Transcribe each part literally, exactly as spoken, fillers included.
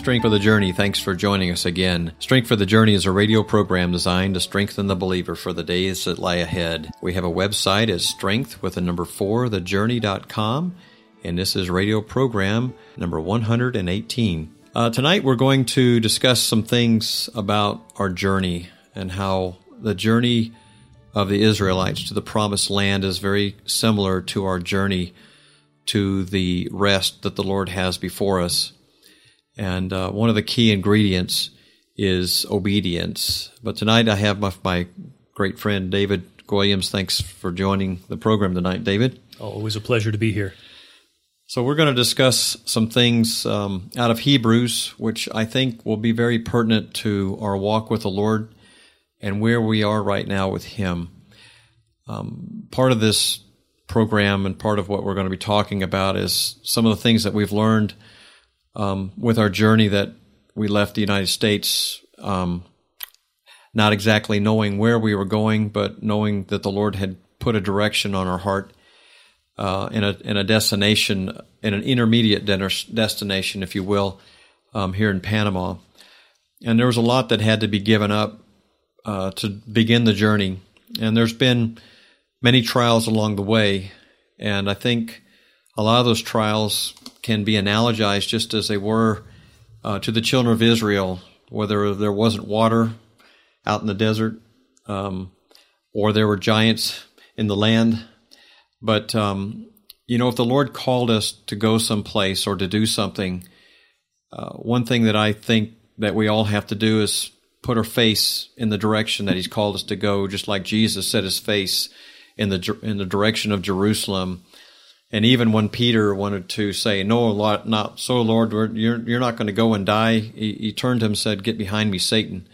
Strength for the Journey. Thanks for joining us again. Strength for the Journey is a radio program designed to strengthen the believer for the days that lie ahead. We have a website as strength with the number four, the journey dot com, and this is radio program number one hundred eighteen. Uh, tonight we're going to discuss some things about our journey and how the journey of the Israelites to the Promised Land is very similar to our journey to the rest that the Lord has before us. And uh, one of the key ingredients is obedience. But tonight I have my, my great friend David Williams. Thanks for joining the program tonight, David. Always a pleasure to be here. So we're going to discuss some things um, out of Hebrews, which I think will be very pertinent to our walk with the Lord and where we are right now with Him. Um, part of this program and part of what we're going to be talking about is some of the things that we've learned um, with our journey that we left the United States, um, not exactly knowing where we were going, but knowing that the Lord had put a direction on our heart uh, in a in a destination, in an intermediate de- destination, if you will, um, here in Panama. And there was a lot that had to be given up uh, to begin the journey. And there's been many trials along the way, and I think a lot of those trials can be analogized just as they were uh, to the children of Israel, whether there wasn't water out in the desert um, or there were giants in the land. But, um, you know, if the Lord called us to go someplace or to do something, uh, one thing that I think that we all have to do is put our face in the direction that He's called us to go, just like Jesus set His face in the in the direction of Jerusalem. And even when Peter wanted to say, "No, Lord, not so, Lord, we're, you're you're not going to go and die," he, he turned to him and said, "Get behind me, Satan,"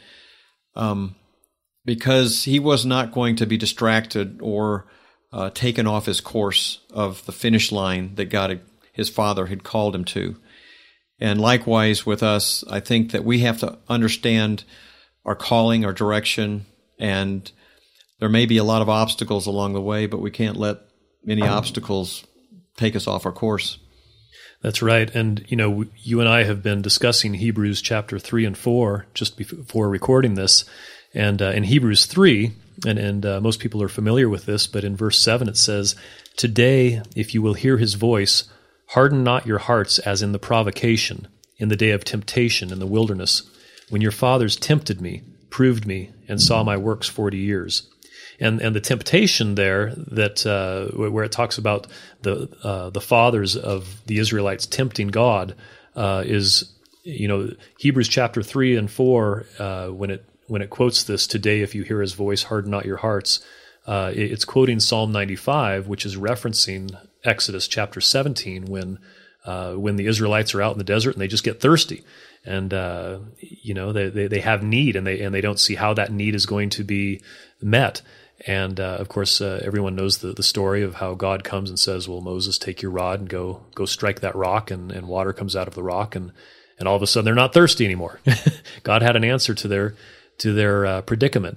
um, because he was not going to be distracted or uh, taken off his course of the finish line that God, had, his Father, had called him to. And likewise with us, I think that we have to understand our calling, our direction, and there may be a lot of obstacles along the way, but we can't let any obstacles take us off our course. That's right. And, you know, you and I have been discussing Hebrews chapter three and four just before recording this. And uh, in Hebrews three, and, and uh, most people are familiar with this, but in verse seven it says, "Today, if you will hear His voice, harden not your hearts as in the provocation, in the day of temptation in the wilderness, when your fathers tempted me, proved me, and saw my works forty years. And and the temptation there, that uh, where it talks about the uh, the fathers of the Israelites tempting God, uh, is, you know, Hebrews chapter three and four, uh, when it when it quotes this, "Today if you hear His voice, harden not your hearts," uh, it, it's quoting Psalm ninety-five, which is referencing Exodus chapter seventeen, when uh, when the Israelites are out in the desert and they just get thirsty. And, uh, you know, they, they, they have need, and they and they don't see how that need is going to be met. And, uh, of course, uh, everyone knows the, the story of how God comes and says, "Well, Moses, take your rod and go go strike that rock," and, and water comes out of the rock, and, and all of a sudden they're not thirsty anymore. God had an answer to their to their uh, predicament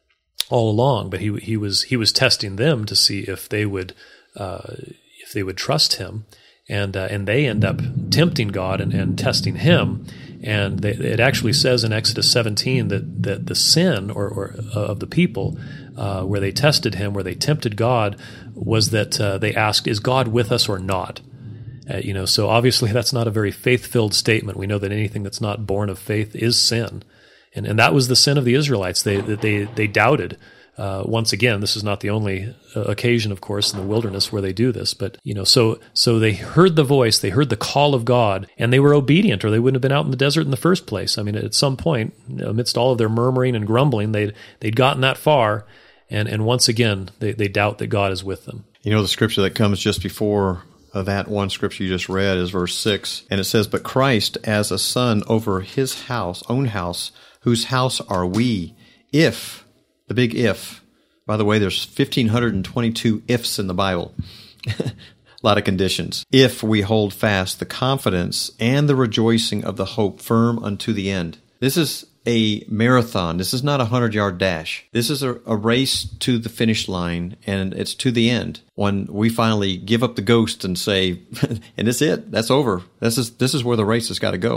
all along, but he he was he was testing them to see if they would uh, if they would trust Him. And uh, and they end up tempting God and, and testing Him. And they, it actually says in Exodus seventeen that, that the sin or, or uh, of the people, uh, where they tested Him, where they tempted God, was that uh, they asked, "Is God with us or not?" Uh, you know, so obviously that's not a very faith-filled statement. We know that anything that's not born of faith is sin, and and that was the sin of the Israelites. They they they doubted. Uh, once again, this is not the only uh, occasion, of course, in the wilderness where they do this. But, you know, so so they heard the voice, they heard the call of God, and they were obedient, or they wouldn't have been out in the desert in the first place. I mean, at some point, amidst all of their murmuring and grumbling, they'd, they'd gotten that far, and, and once again, they, they doubt that God is with them. You know, the scripture that comes just before uh, that one scripture you just read is verse six, and it says, "But Christ as a son over His house, own house, whose house are we, if..." The big if. By the way, there's one thousand five hundred twenty-two ifs in the Bible. A lot of conditions. "If we hold fast the confidence and the rejoicing of the hope firm unto the end." This is a marathon. This is not a hundred-yard dash. This is a, a race to the finish line, and it's to the end. When we finally give up the ghost and say, and that's it. That's over. This is this is where the race has got to go.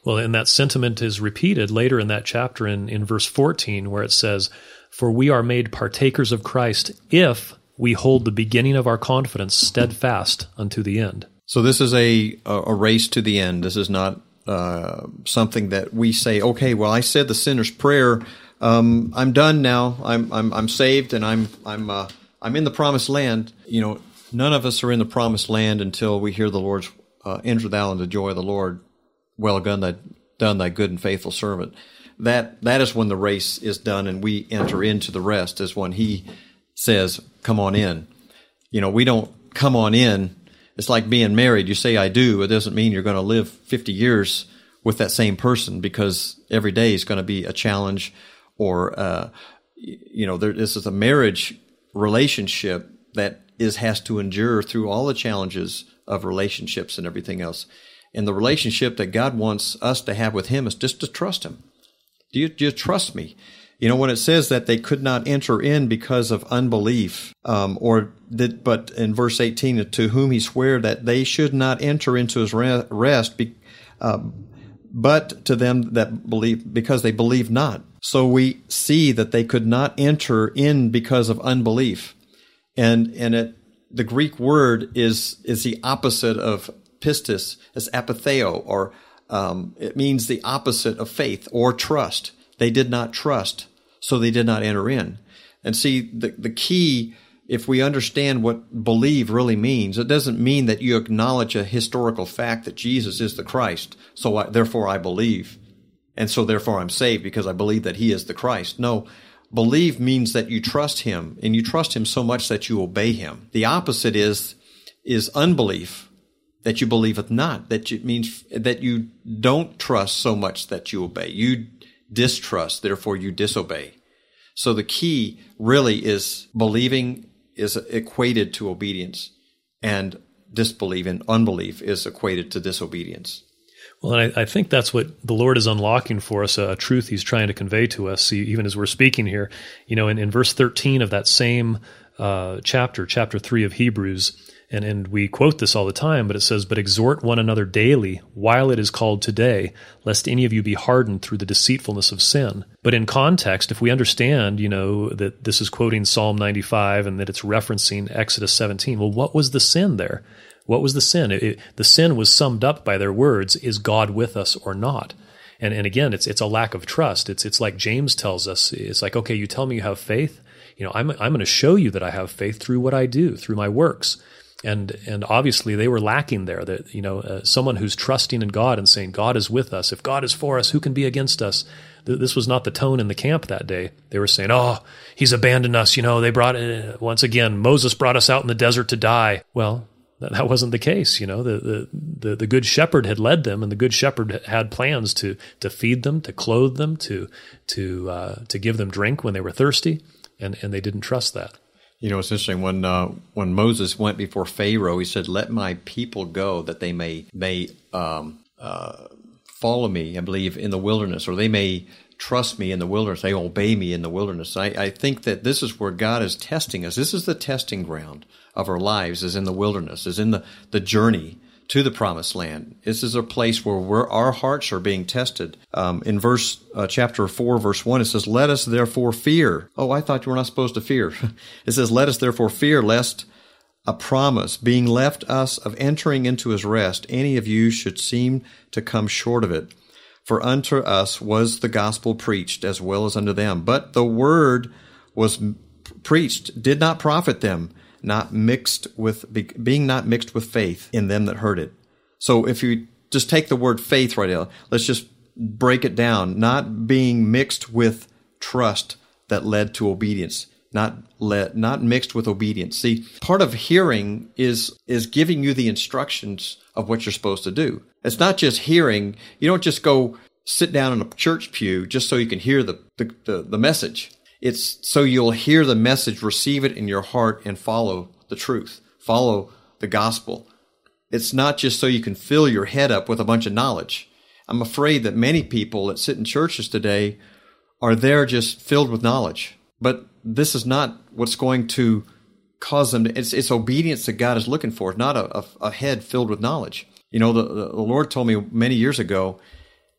Well, and that sentiment is repeated later in that chapter in, in verse fourteen, where it says, "For we are made partakers of Christ if we hold the beginning of our confidence steadfast unto the end." So this is a a race to the end. This is not uh, something that we say, okay, well, I said the sinner's prayer. Um, I'm done now. I'm I'm I'm saved, and I'm I'm uh, I'm in the promised land. You know, none of us are in the promised land until we hear the Lord's uh, "Enter thou into the joy of the Lord. Well done, thy done, thy good and faithful servant." That that is when the race is done, and we enter into the rest. Is when He says, "Come on in." You know, we don't come on in. It's like being married. You say, "I do." It doesn't mean you're going to live fifty years with that same person, because every day is going to be a challenge. Or, uh, you know, there, this is a marriage relationship that is has to endure through all the challenges of relationships and everything else. And the relationship that God wants us to have with Him is just to trust Him. Do you, do you trust me? You know, when it says that they could not enter in because of unbelief, um, or that, but in verse eighteen, to whom He sware that they should not enter into His rest, be, um, but to them that believe, because they believe not. So we see that they could not enter in because of unbelief. And and it, the Greek word is is the opposite of pistis. It's apatheo, or um, it means the opposite of faith or trust. They did not trust, so they did not enter in. And see, the, the key, if we understand what believe really means, it doesn't mean that you acknowledge a historical fact that Jesus is the Christ, so I, therefore I believe. And so therefore I'm saved because I believe that He is the Christ. No, believe means that you trust Him, and you trust Him so much that you obey Him. The opposite is is unbelief, that you believeth not. That you, means that you don't trust so much that you obey. You distrust, therefore you disobey. So the key really is believing is equated to obedience, and disbelief and unbelief is equated to disobedience. Well, and I, I think that's what the Lord is unlocking for us, a, a truth He's trying to convey to us, even as we're speaking here. You know, in, in verse thirteen of that same uh, chapter, chapter three of Hebrews, and, and we quote this all the time, but it says, "But exhort one another daily while it is called today, lest any of you be hardened through the deceitfulness of sin." But in context, if we understand, you know, that this is quoting Psalm ninety-five and that it's referencing Exodus seventeen, well, what was the sin there? What was the sin? It, it, the sin was summed up by their words, "Is God with us or not?" And and again, it's it's a lack of trust. It's it's like James tells us. It's like, okay, you tell me you have faith. You know, I'm I'm going to show you that I have faith through what I do, through my works. And and obviously they were lacking there. That you know, uh, someone who's trusting in God and saying, "God is with us. If God is for us, who can be against us?" Th- this was not the tone in the camp that day. They were saying, "Oh, He's abandoned us." You know, they brought uh, once again Moses brought us out in the desert to die. Well, that wasn't the case. You know, the, the, the, the good shepherd had led them, and the good shepherd had plans to, to feed them, to clothe them, to, to, uh, to give them drink when they were thirsty. And, and they didn't trust that. You know, it's interesting when, uh, when Moses went before Pharaoh, he said, "Let my people go that they may, may, um, uh, follow me, I believe, in the wilderness, or they may trust me in the wilderness. They obey me in the wilderness." I, I think that this is where God is testing us. This is the testing ground of our lives, is in the wilderness, is in the, the journey to the promised land. This is a place where we're, our hearts are being tested. Um, in verse uh, chapter four, verse one, it says, "Let us therefore fear." Oh, I thought you were not supposed to fear. It says, "Let us therefore fear, lest a promise being left us of entering into His rest, any of you should seem to come short of it. For unto us was the gospel preached, as well as unto them. But the word was preached, did not profit them, not mixed with, being not mixed with faith in them that heard it." So if you just take the word faith right now, let's just break it down. Not being mixed with trust that led to obedience. Not led, not mixed with obedience. See, part of hearing is is giving you the instructions of what you're supposed to do. It's not just hearing. You don't just go sit down in a church pew just so you can hear the, the, the, the message. It's so you'll hear the message, receive it in your heart, and follow the truth, follow the gospel. It's not just so you can fill your head up with a bunch of knowledge. I'm afraid that many people that sit in churches today are there just filled with knowledge. But this is not what's going to cause them to, it's, it's obedience that God is looking for, not a, a, a head filled with knowledge. You know, the, the Lord told me many years ago,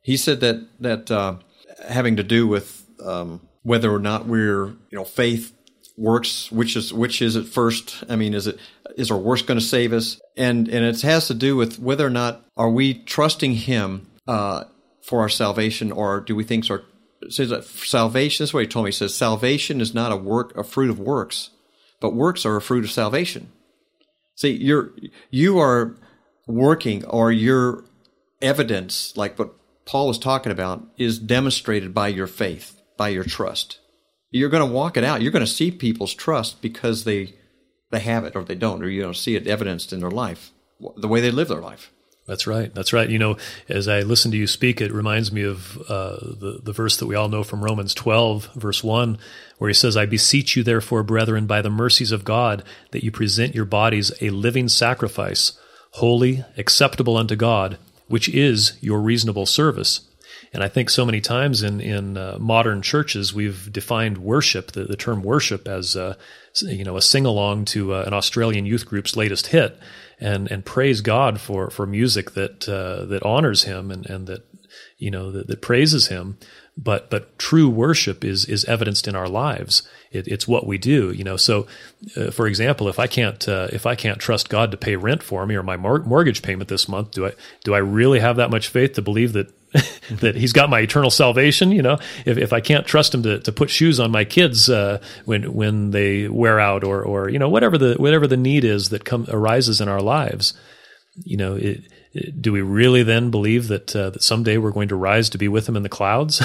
he said that that uh, having to do with um, whether or not we're, you know, faith works, which is which is it first? I mean, is it is our works going to save us? And and it has to do with whether or not are we trusting Him uh, for our salvation, or do we think our it says that salvation? This is what he told me. He says salvation is not a work, a fruit of works, but works are a fruit of salvation. See, you're you are working, or your evidence, like what Paul was talking about, is demonstrated by your faith, by your trust. You're going to walk it out. You're going to see people's trust because they they have it or they don't, or you don't see it evidenced in their life, the way they live their life. That's right. That's right. You know, as I listen to you speak, it reminds me of uh, the, the verse that we all know from Romans twelve, verse one, where he says, I beseech you, therefore, brethren, by the mercies of God, that you present your bodies a living sacrifice, holy, acceptable unto God, which is your reasonable service. And I think so many times in, in uh, modern churches, we've defined worship, the, the term worship, as uh, you know, a sing-along to uh, an Australian youth group's latest hit. And and praise God for, for music that uh, that honors Him and, and that you know that, that praises Him, but but true worship is is evidenced in our lives. It, it's what we do, you know. So, uh, for example, if I can't uh, if I can't trust God to pay rent for me or my mor- mortgage payment this month, do I do I really have that much faith to believe that that He's got my eternal salvation? You know, if if I can't trust Him to, to put shoes on my kids uh, when when they wear out, or or you know whatever the whatever the need is that come arises in our lives, you know, it, it, do we really then believe that uh, that someday we're going to rise to be with Him in the clouds?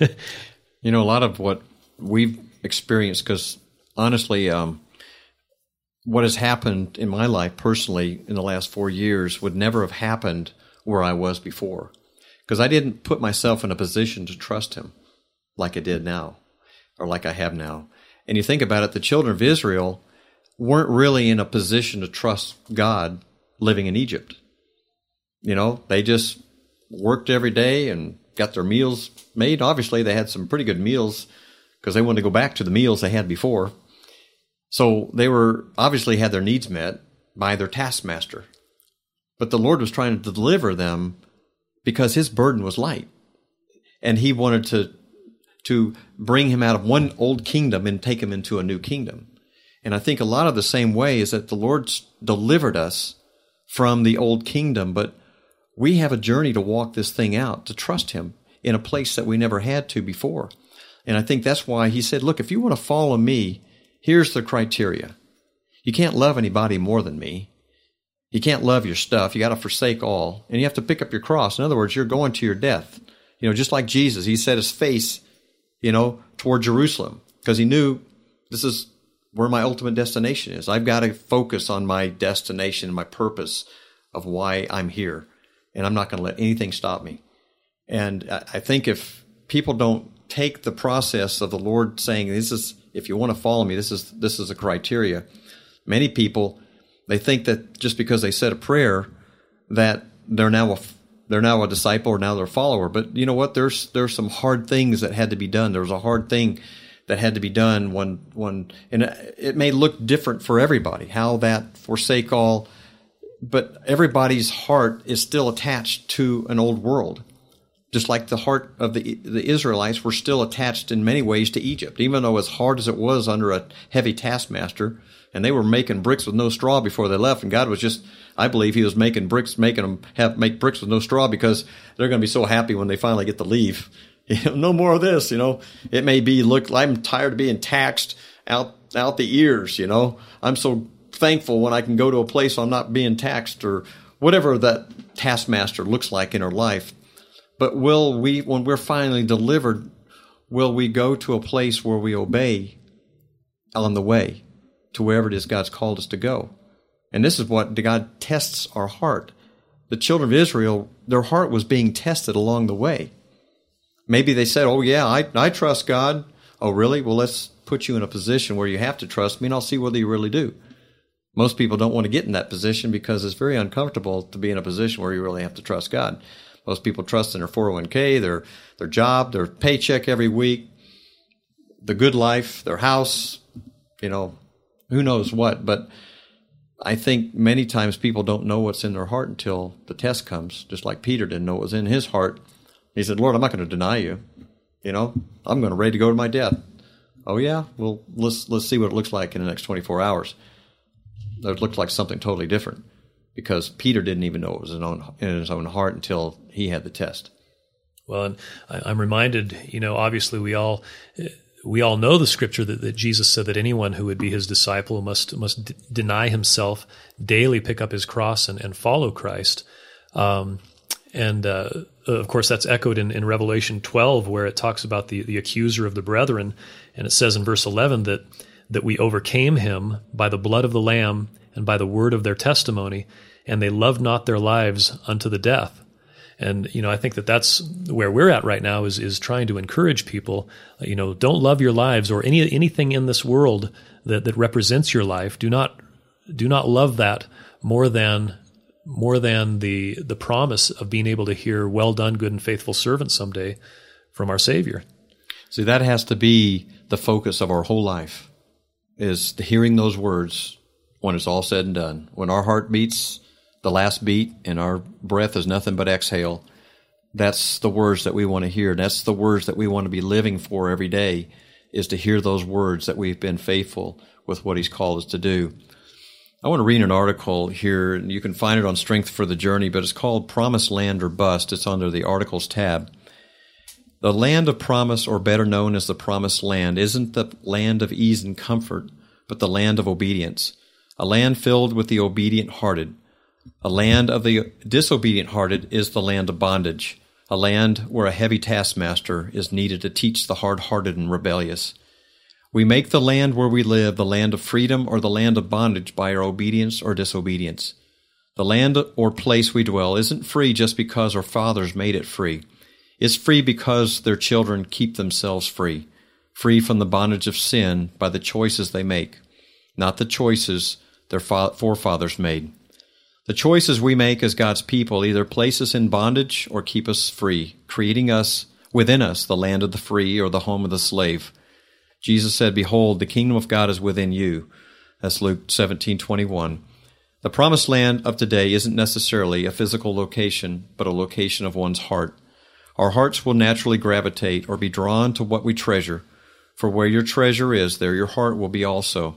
You know, a lot of what we've experienced, because honestly, um, what has happened in my life personally in the last four years would never have happened where I was before. Because I didn't put myself in a position to trust Him like I did now, or like I have now. And you think about it, the children of Israel weren't really in a position to trust God living in Egypt. You know, they just worked every day and got their meals made. Obviously, they had some pretty good meals because they wanted to go back to the meals they had before. So they were obviously had their needs met by their taskmaster. But the Lord was trying to deliver them because His burden was light. And He wanted to to bring him out of one old kingdom and take him into a new kingdom. And I think a lot of the same way is that the Lord's delivered us from the old kingdom, but we have a journey to walk this thing out, to trust Him in a place that we never had to before. And I think that's why He said, look, if you want to follow me, here's the criteria. You can't love anybody more than me. You can't love your stuff. You got to forsake all. And you have to pick up your cross. In other words, you're going to your death. You know, just like Jesus, He set His face, you know, toward Jerusalem because He knew this is where my ultimate destination is. I've got to focus on my destination, my purpose of why I'm here. And I'm not going to let anything stop me. And I think if people don't take the process of the Lord saying, this is, if you want to follow me, this is, this is a criteria. Many people, they think that just because they said a prayer that they're now a, they're now a disciple or now they're a follower. But you know what? There's, there's some hard things that had to be done. There was a hard thing that had to be done when, when, and it may look different for everybody, how that forsake all, but everybody's heart is still attached to an old world. Just like the heart of the the Israelites were still attached in many ways to Egypt, even though as hard as it was under a heavy taskmaster, and they were making bricks with no straw before they left, and God was just, I believe He was making bricks, making them have make bricks with no straw because they're going to be so happy when they finally get to leave. You know, no more of this, you know. It may be, look, I'm tired of being taxed out out the ears, you know. I'm so thankful when I can go to a place where I'm not being taxed, or whatever that taskmaster looks like in her life. But will we, when we're finally delivered, will we go to a place where we obey on the way to wherever it is God's called us to go? And this is what God tests our heart. The children of Israel, their heart was being tested along the way. Maybe they said, oh yeah, I, I trust God. Oh really? Well, let's put you in a position where you have to trust me and I'll see whether you really do. Most people don't want to get in that position because it's very uncomfortable to be in a position where you really have to trust God. Most people trust in their four oh one k, their their job, their paycheck every week, the good life, their house, you know, who knows what. But I think many times people don't know what's in their heart until the test comes, just like Peter didn't know what was in his heart He said, Lord, I'm not going to deny you. You know, I'm going to ready to go to my death. Oh, yeah? Well, let's let's see what it looks like in the next twenty-four hours. It looked like something totally different because Peter didn't even know it was in, own, in his own heart until he had the test. Well, and I'm reminded, you know, obviously we all we all know the scripture that, that Jesus said that anyone who would be his disciple must must d- deny himself, daily pick up his cross and, and follow Christ. Um, and uh, of course, that's echoed in, in Revelation twelve, where it talks about the, the accuser of the brethren. And it says in verse eleven that that we overcame him by the blood of the Lamb and by the word of their testimony, and they loved not their lives unto the death. And, you know, I think that that's where we're at right now is is trying to encourage people, you know, don't love your lives or any anything in this world that, that represents your life. Do not do not love that more than more than the the promise of being able to hear, well done, good and faithful servant someday from our Savior. See, that has to be the focus of our whole life, is hearing those words when it's all said and done. When our heart beats the last beat and our breath is nothing but exhale, that's the words that we want to hear. That's the words that we want to be living for every day, is to hear those words that we've been faithful with what he's called us to do. I want to read an article here, and you can find it on Strength for the Journey, but it's called Promised Land or Bust. It's under the Articles tab. The land of promise, or better known as the Promised Land, isn't the land of ease and comfort, but the land of obedience, a land filled with the obedient-hearted. A land of the disobedient-hearted is the land of bondage, a land where a heavy taskmaster is needed to teach the hard-hearted and rebellious. We make the land where we live the land of freedom or the land of bondage by our obedience or disobedience. The land or place we dwell isn't free just because our fathers made it free. It's free because their children keep themselves free, free from the bondage of sin by the choices they make, not the choices their forefathers made. The choices we make as God's people either place us in bondage or keep us free, creating us within us the land of the free or the home of the slave. Jesus said, "Behold, the kingdom of God is within you." That's Luke seventeen twenty-one. The promised land of today isn't necessarily a physical location, but a location of one's heart. Our hearts will naturally gravitate or be drawn to what we treasure, for where your treasure is, there your heart will be also.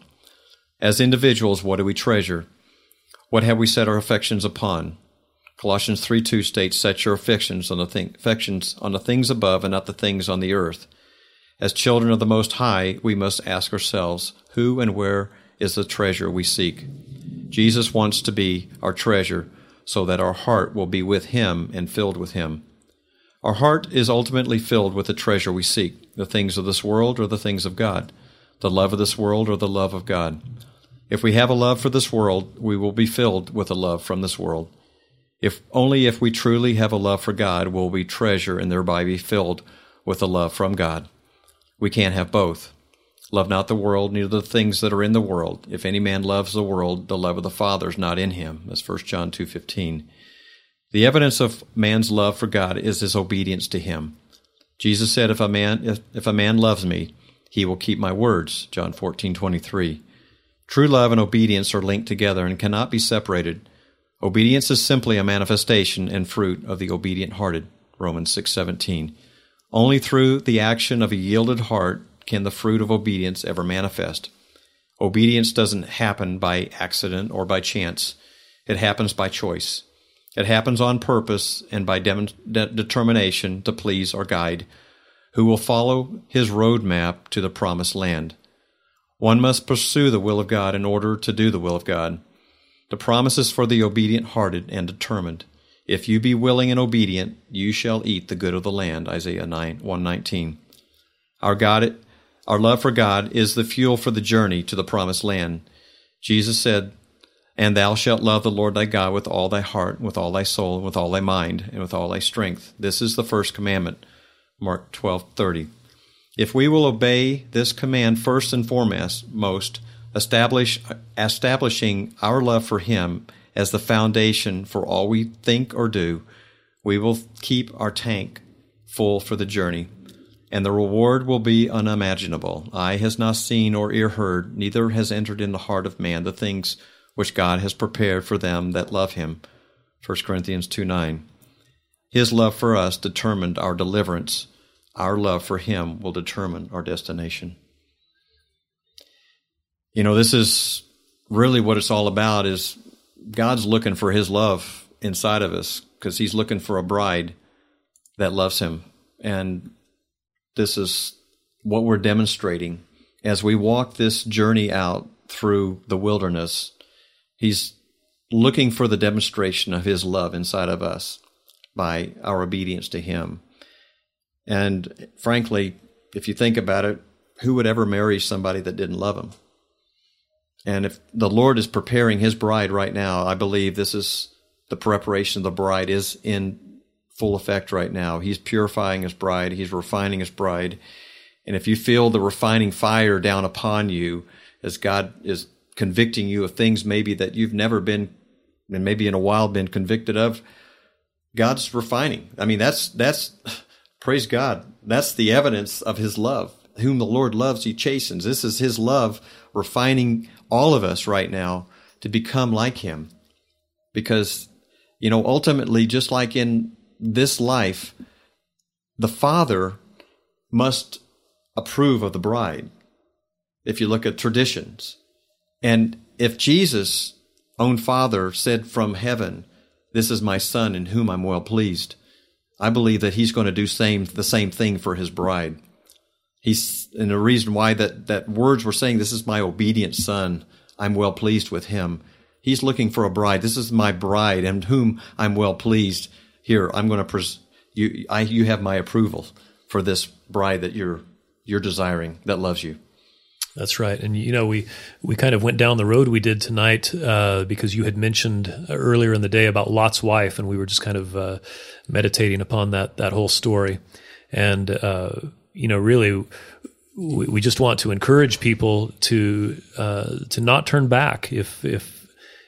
As individuals, what do we treasure? What have we set our affections upon? Colossians three two states, "Set your affections on the thing, affections on the things above and not the things on the earth." As children of the Most High, we must ask ourselves, who and where is the treasure we seek? Jesus wants to be our treasure so that our heart will be with him and filled with him. Our heart is ultimately filled with the treasure we seek, the things of this world or the things of God, the love of this world or the love of God. If we have a love for this world, we will be filled with a love from this world. If only if we truly have a love for God will we treasure and thereby be filled with a love from God. We can't have both. Love not the world, neither the things that are in the world. If any man loves the world, the love of the Father is not in him. That's First John two fifteen. The evidence of man's love for God is his obedience to him. Jesus said, if a man if, if a man loves me, he will keep my words. John fourteen twenty-three. True love and obedience are linked together and cannot be separated. Obedience is simply a manifestation and fruit of the obedient-hearted. Romans six seventeen. Only through the action of a yielded heart can the fruit of obedience ever manifest. Obedience doesn't happen by accident or by chance. It happens by choice. It happens on purpose and by de- de- determination to please our guide, who will follow his roadmap to the promised land. One must pursue the will of God in order to do the will of God. The promise is for the obedient-hearted and determined. If you be willing and obedient, you shall eat the good of the land, Isaiah one nineteen. Our God, our love for God is the fuel for the journey to the promised land. Jesus said, "And thou shalt love the Lord thy God with all thy heart, with all thy soul, and with all thy mind, and with all thy strength. This is the first commandment." Mark twelve thirty. If we will obey this command first and foremost, most, establish, establishing our love for him as the foundation for all we think or do, we will keep our tank full for the journey, and the reward will be unimaginable. Eye has not seen or ear heard, neither has entered in the heart of man the things which God has prepared for them that love him. First Corinthians two nine. His love for us determined our deliverance. Our love for him will determine our destination. You know, this is really what it's all about, is God's looking for his love inside of us, because he's looking for a bride that loves him. And this is what we're demonstrating as we walk this journey out through the wilderness. He's looking for the demonstration of his love inside of us by our obedience to him. And frankly, if you think about it, who would ever marry somebody that didn't love him? And if the Lord is preparing his bride right now, I believe this is the preparation of the bride is in full effect right now. He's purifying his bride. He's refining his bride. And if you feel the refining fire down upon you as God is convicting you of things maybe that you've never been, and maybe in a while been convicted of, God's refining. I mean, that's, that's, praise God. That's the evidence of his love. Whom the Lord loves, he chastens. This is his love refining all of us right now to become like him. Because, you know, ultimately, just like in this life, the Father must approve of the bride, if you look at traditions. And if Jesus' own Father said from heaven, "This is my Son in whom I'm well pleased," I believe that he's going to do same the same thing for his bride. He's, and the reason why that, that words were saying, "This is my obedient Son, I'm well pleased with him." He's looking for a bride. This is my bride in whom I'm well pleased. Here, I'm going to pres- you. I you have my approval for this bride that you're you're desiring, that loves you. That's right. And, you know, we, we kind of went down the road we did tonight uh, because you had mentioned earlier in the day about Lot's wife, and we were just kind of uh, meditating upon that that whole story. And, uh, you know, really, we, we just want to encourage people to uh, to not turn back. If if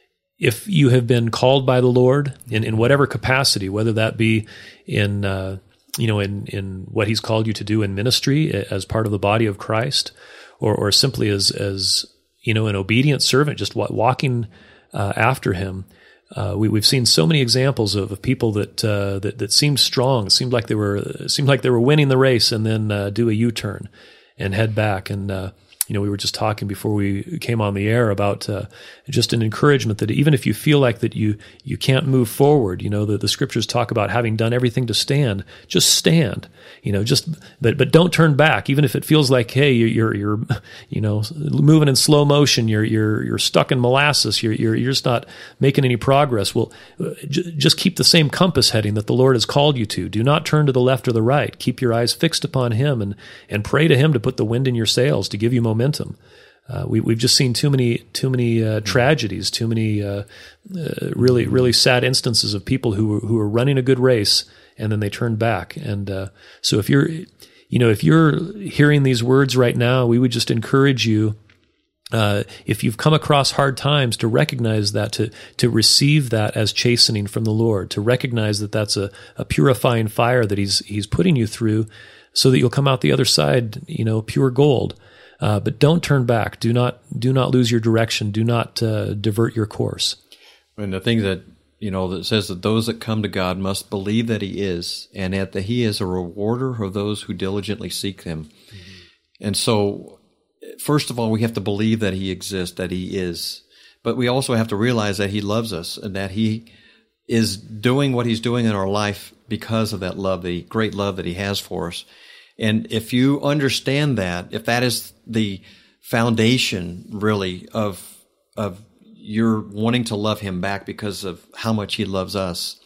if you have been called by the Lord in, in whatever capacity, whether that be in, uh, you know, in, in what he's called you to do in ministry as part of the body of Christ, Or, or simply as, as you know, an obedient servant, just walking uh, after him. Uh, we, we've seen so many examples of, of people that, uh, that that seemed strong, seemed like they were seemed like they were winning the race, and then uh, do a U-turn and head back. And uh, you know, we were just talking before we came on the air about uh, just an encouragement that even if you feel like that you you can't move forward, you know, the, the scriptures talk about having done everything to stand, just stand. You know, just but but don't turn back, even if it feels like, hey, you're you're you know moving in slow motion, you're you're you're stuck in molasses, you're you're you're just not making any progress. Well, j- just keep the same compass heading that the Lord has called you to. Do not turn to the left or the right. Keep your eyes fixed upon Him, and and pray to Him to put the wind in your sails, to give you momentum. Uh, we, we've just seen too many too many uh, tragedies, too many uh, uh, really really sad instances of people who who are running a good race, and then they turn back. And uh, so if you're, you know, if you're hearing these words right now, we would just encourage you, uh, if you've come across hard times, to recognize that, to to receive that as chastening from the Lord, to recognize that that's a, a purifying fire that He's He's putting you through, so that you'll come out the other side, you know, pure gold. Uh, but don't turn back. Do not do not lose your direction. Do not uh, divert your course. And the thing that, you know, that says that those that come to God must believe that He is, and that He is a rewarder of those who diligently seek Him. Mm-hmm. And so, first of all, we have to believe that He exists, that He is. But we also have to realize that He loves us, and that He is doing what He's doing in our life because of that love, the great love that He has for us. And if you understand that, if that is the foundation, really, of of your wanting to love Him back because of how much He loves us,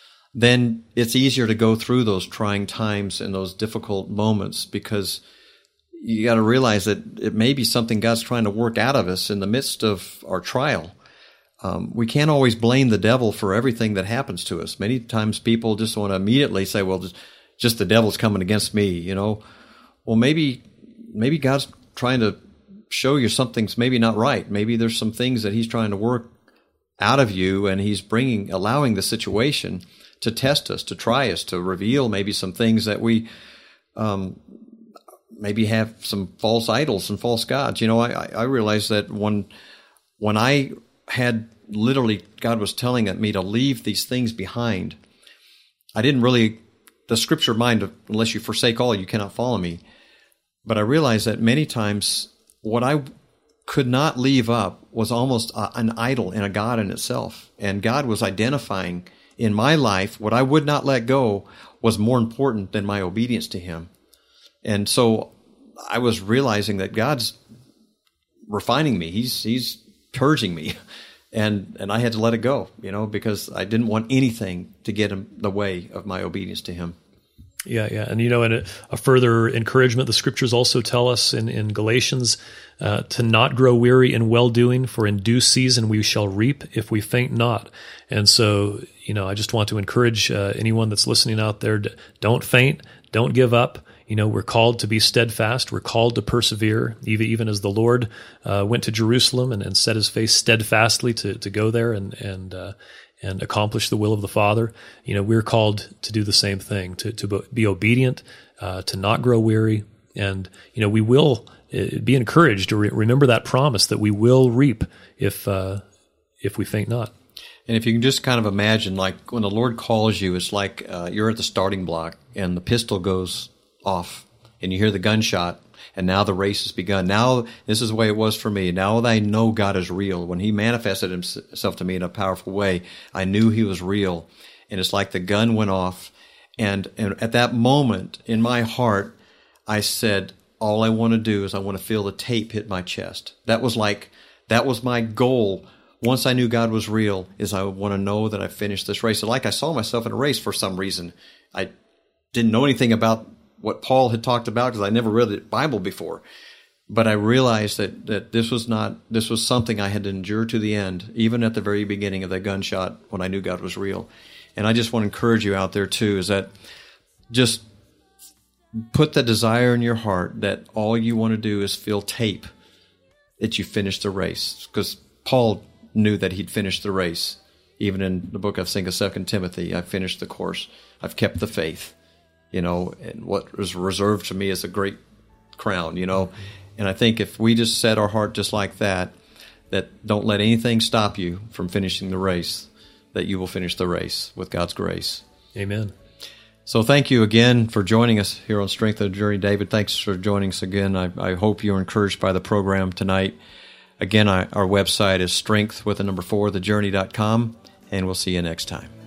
then it's easier to go through those trying times and those difficult moments, because you got to realize that it may be something God's trying to work out of us in the midst of our trial. Um, we can't always blame the devil for everything that happens to us. Many times people just want to immediately say, well, just, just the devil's coming against me, you know. Well, maybe maybe God's trying to show you something's maybe not right. Maybe there's some things that He's trying to work out of you, and He's bringing, allowing the situation to test us, to try us, to reveal maybe some things that we um, maybe have some false idols and false gods. You know, I, I realized that when when I had literally, God was telling me to leave these things behind, I didn't really, the scripture mind, unless you forsake all, you cannot follow me. But I realized that many times what I could not leave up was almost a, an idol and a God in itself. And God was identifying in my life what I would not let go was more important than my obedience to Him. And so I was realizing that God's refining me. He's He's purging me. And and I had to let it go, you know, because I didn't want anything to get in the way of my obedience to Him. Yeah, yeah. And, you know, and a, a further encouragement, the scriptures also tell us in, in Galatians uh, to not grow weary in well-doing, for in due season we shall reap if we faint not. And so, you know, I just want to encourage uh, anyone that's listening out there, to, don't faint, don't give up. You know, we're called to be steadfast. We're called to persevere, even, even as the Lord uh, went to Jerusalem and, and set His face steadfastly to, to go there and, and, uh, and accomplish the will of the Father. You know, we're called to do the same thing, to, to be obedient, uh, to not grow weary. And, you know, we will uh, be encouraged to re- remember that promise that we will reap if, uh, if we faint not. And if you can just kind of imagine, like when the Lord calls you, it's like uh, you're at the starting block and the pistol goes off and you hear the gunshot, and now the race has begun. Now, this is the way it was for me. Now that I know God is real, when He manifested Himself to me in a powerful way, I knew He was real. And it's like the gun went off. And, and at that moment in my heart, I said, all I want to do is I want to feel the tape hit my chest. That was like, that was my goal. Once I knew God was real, is I want to know that I finished this race. So like I saw myself in a race for some reason. I didn't know anything about what Paul had talked about because I never read the Bible before. But I realized that, that this was not, this was something I had to endure to the end, even at the very beginning of that gunshot when I knew God was real. And I just want to encourage you out there too, is that just put the desire in your heart that all you want to do is feel tape that you finished the race. Because Paul knew that he'd finished the race. Even in the book of Second Timothy, I finished the course. I've kept the faith. You know, and what was reserved to me is a great crown, you know. And I think if we just set our heart just like that, that don't let anything stop you from finishing the race, that you will finish the race with God's grace. Amen. So thank you again for joining us here on Strength of the Journey. David, thanks for joining us again. I, I hope you were encouraged by the program tonight. Again, I, our website is strength with the number four, the journey dot com, and we'll see you next time.